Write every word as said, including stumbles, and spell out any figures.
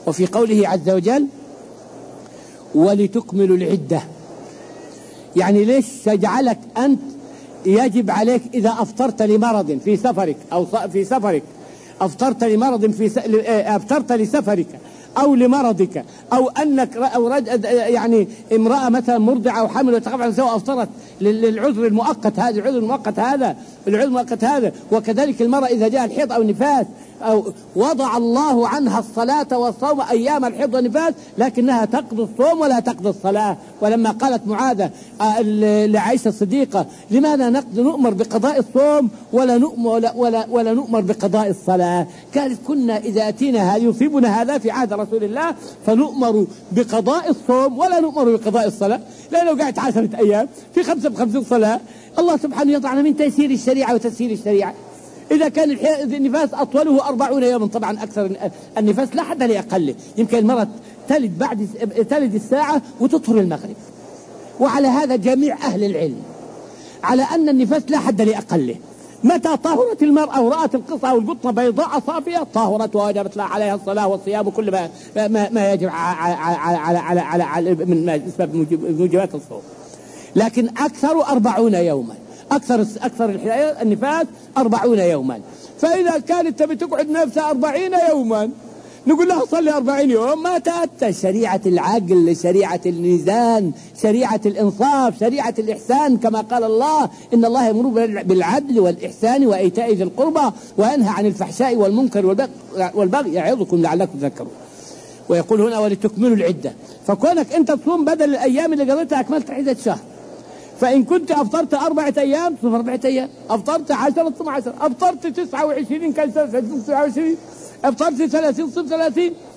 وفي قوله عز وجل ولتكملوا العدة، يعني ليش يجعلك أنت يجب عليك إذا أفطرت لمرض في سفرك أو في سفرك أفطرت لمرض في س... أفطرت لسفرك أو لمرضك أو أنك أو رد... يعني امرأة مثلا مرضعة أو حامل وتخاف على سواء أفطرت للعذر المؤقت هذا العذر المؤقت هذا العذر المؤقت هذا وكذلك المرأة إذا جاء الحيض أو النفاس أو وضع الله عنها الصلاة والصوم أيام الحيض والنفاس، لكنها تقضي الصوم ولا تقضي الصلاة. ولما قالت معاذة لعائشة الصديقة لماذا نؤمر بقضاء الصوم ولا نؤمر ولا, ولا, ولا نؤمر بقضاء الصلاة؟ قالت كنا إذا أتينا يصيبنا هذا في عهد رسول الله فنؤمر بقضاء الصوم ولا نؤمر بقضاء الصلاة، لأنه قاعد عشرة أيام في خمسة بخمسين صلاة. الله سبحانه يضعنا من تيسير الشريعة وتسهيل الشريعة. إذا كان النفاس أطوله أربعون يوما، طبعا أكثر النفاس لا حد لأقله، يمكن المرأة تلد بعد تلد الساعة وتطهر المغرب. وعلى هذا جميع أهل العلم على أن النفاس لا حد لأقله. متى طهرت المرأة ورأت القصة والقطة بيضاء صافية طهرت ووجبت لها عليها الصلاة والصيام وكل ما ما, ما يجب على على على على, على من أسباب موجبات الصوم. لكن أكثر أربعون يوما، أكثر أكثر النفاس أربعون يوما. فإذا كانت تبي تقعد نفسها أربعين يوما نقول لها صلي أربعين يوم، ما تأتى شريعة العقل، شريعة الميزان، شريعة الإنصاف، شريعة الإحسان، كما قال الله إن الله يأمر بالعدل والإحسان وإيتاء ذي القربى وينهى عن الفحشاء والمنكر والبغي يعظكم لعلكم تذكرون. ويقول هنا ولتكملوا العدة، فكونك أنت تصوم بدل الأيام اللي قضيتها أكملت عدة شهر. فإن كنت أفطرت أربعة أيام تصوم أربعة أيام، أفطرت عشرة تصوم عشرة، أفطرت تسعة وعشرين كان تسعة وعشرين، أفطرت ثلاثين صوم ثلاثين.